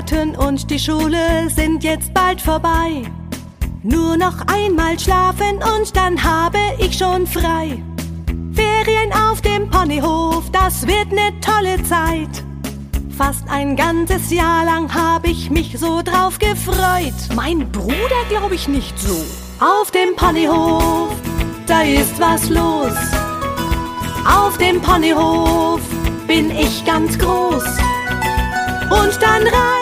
Weihnachten und die Schule sind jetzt bald vorbei. Nur noch einmal schlafen und dann habe ich schon frei. Ferien auf dem Ponyhof, das wird ne tolle Zeit. Fast ein ganzes Jahr lang habe ich mich so drauf gefreut. Mein Bruder glaube ich nicht so. Auf dem Ponyhof, da ist was los. Auf dem Ponyhof bin ich ganz groß. Und dann rein